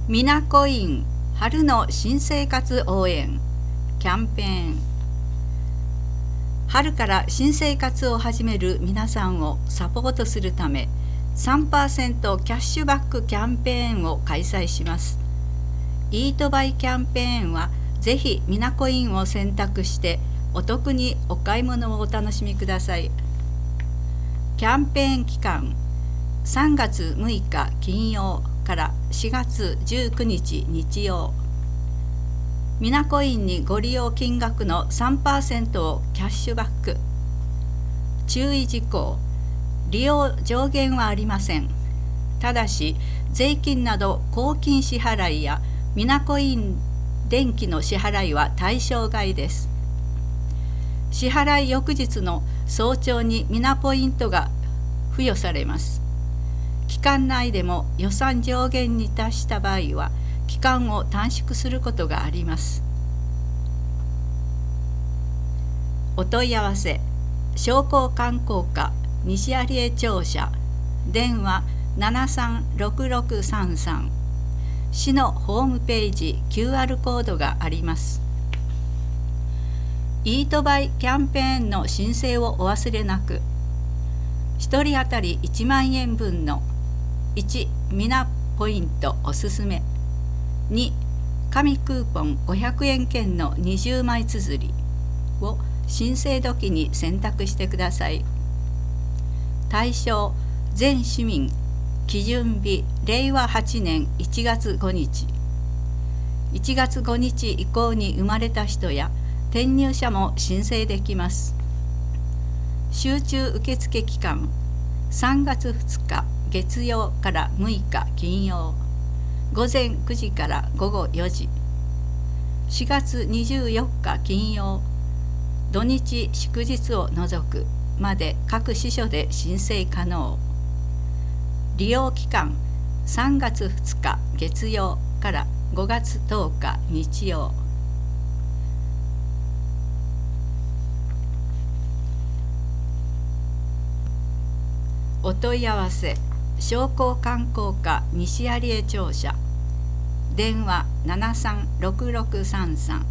みなこイン春の新生活応援キャンペーン。春から新生活を始める皆さんをサポートするため 3% キャッシュバックキャンペーンを開催します。イートバイキャンペーンはぜひみなこインを選択してお得にお買い物をお楽しみください。キャンペーン期間3月6日金曜から4月19日日曜。みなこインにご利用金額の 3% をキャッシュバック。注意事項、利用上限はありません。ただし税金など公金支払いやみなこイン電気の支払いは対象外です。支払い翌日の早朝にみなポイントが付与されます。期間内でも予算上限に達した場合は期間を短縮することがあります。お問い合わせ、商工観光課西有江庁舎、電話736633、市のホームページ QR コードがあります。イートバイキャンペーンの申請をお忘れなく。1人当たり1万円分の1みなポイントおすすめ、2紙クーポン500円券の20枚綴りを申請時に選択してください。対象全市民、基準日令和8年1月5日。1月5日以降に生まれた人や転入者も申請できます。集中受付期間3月2日月曜から6日金曜、午前9時から午後4時。4月24日金曜、土日祝日を除くまで各支所で申請可能。利用期間3月2日月曜から5月10日日曜。お問い合わせ、商工観光課西有江庁舎、電話736633、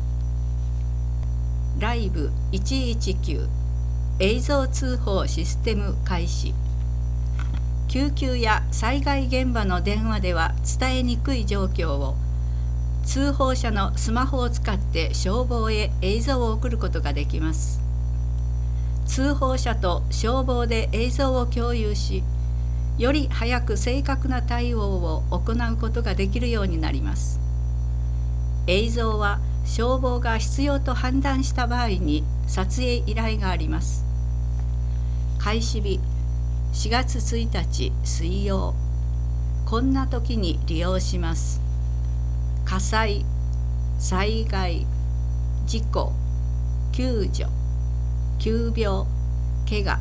ライブ119、映像通報システム開始。救急や災害現場の電話では伝えにくい状況を通報者のスマホを使って消防へ映像を送ることができます。通報者と消防で映像を共有し、より早く正確な対応を行うことができるようになります。映像は消防が必要と判断した場合に撮影依頼があります。開始日4月1日水曜。こんな時に利用します。火災、災害、事故、救助、急病、怪我。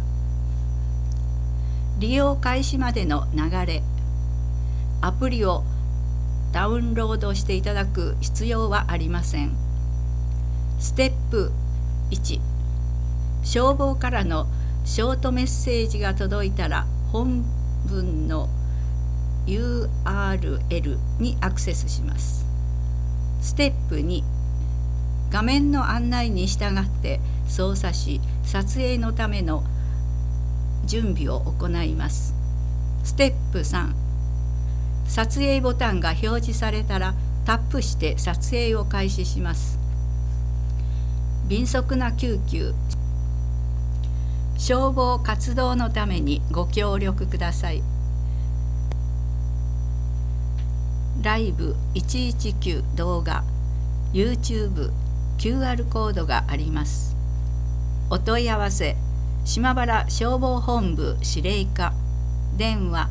利用開始までの流れ。アプリをダウンロードしていただく必要はありません。ステップ1、消防からのショートメッセージが届いたら本文の URL にアクセスします。ステップ2、画面の案内に従って操作し、撮影のための準備を行います。ステップ3、撮影ボタンが表示されたらタップして撮影を開始します。迅速な救急、消防活動のためにご協力ください。ライブ119動画、YouTube、QR コードがあります。お問い合わせ、島原消防本部司令課、電話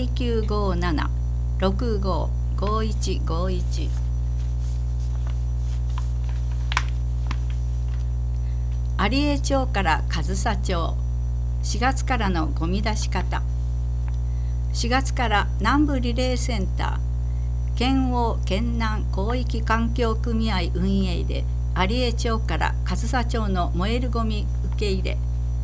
0957-655151。有江町から上総町、4月からのゴミ出し方。4月から南部リレーセンター、県央県南広域環境組合運営で有江町から上総町の燃えるゴミ受け入れ、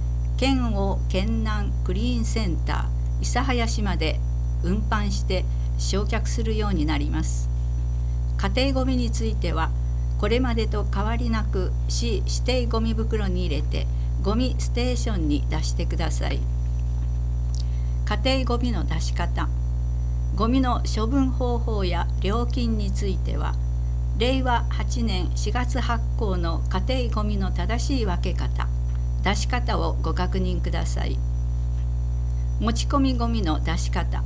県央県南クリーンセンター諫早市まで運搬して焼却するようになります。家庭ごみについてはこれまでと変わりなく市指定ごみ袋に入れてゴミステーションに出してください。家庭ごみの出し方、ゴミの処分方法や料金については令和8年4月発行の家庭ごみの正しい分け方、出し方をご確認ください。持ち込みごみの出し方、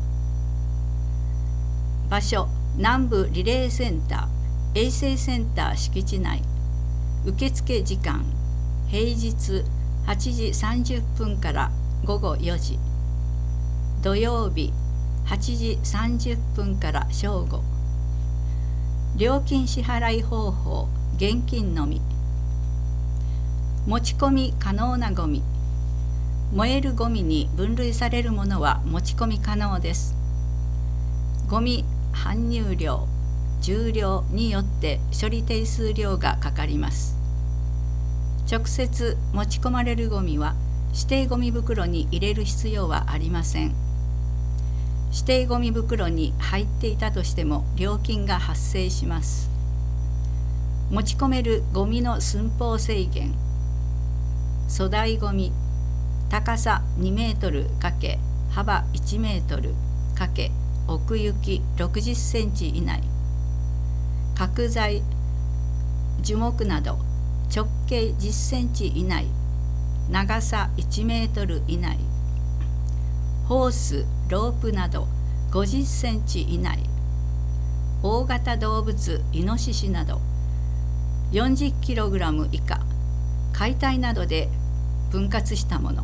場所南部リレーセンター衛生センター敷地内、受付時間平日8時30分から午後4時、土曜日8時30分から正午。料金支払い方法、現金のみ。持ち込み可能なごみ、燃えるごみに分類されるものは持ち込み可能です。ごみ搬入量、重量によって処理定数料がかかります。直接持ち込まれるごみは指定ごみ袋に入れる必要はありません。指定ごみ袋に入っていたとしても料金が発生します。持ち込めるごみの寸法制限、粗大ごみ、高さ2メートル×幅1メートル×奥行き60センチ以内、角材、樹木など直径10センチ以内、長さ1メートル以内、ホース、ロープなど50センチ以内、大型動物、イノシシなど40キログラム以下、解体などで分割したもの。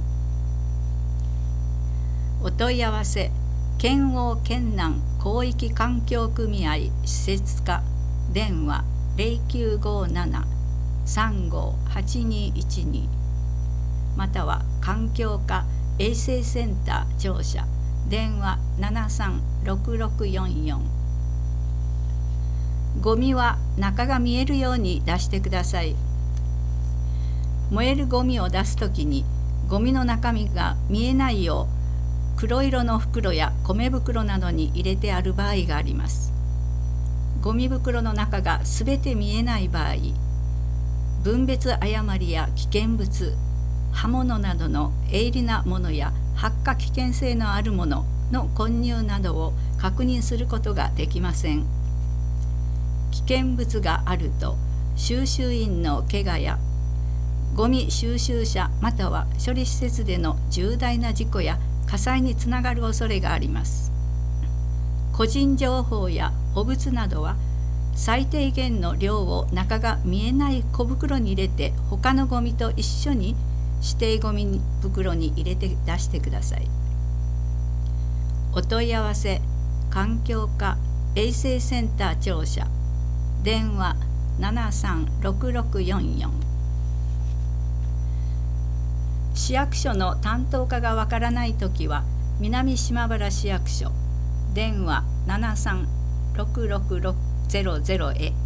お問い合わせ、県央県南広域環境組合施設課、電話0957-358212、または環境課衛生センター庁舎、電話736644。ゴミは中が見えるように出してください。燃えるゴミを出すときにゴミの中身が見えないよう黒色の袋や米袋などに入れてある場合があります。ゴミ袋の中がすべて見えない場合、分別誤りや危険物、刃物などの鋭利なものや発火危険性のあるものの混入などを確認することができません。危険物があると収集員の怪我やゴミ収集車または処理施設での重大な事故や火災につながる恐れがあります。個人情報や汚物などは最低限の量を中が見えない小袋に入れて他のゴミと一緒に指定ゴミ袋に入れて出してください。お問い合わせ、環境課衛生センター庁舎、電話736644。市役所の担当課がわからないときは南島原市役所、電話736600へ。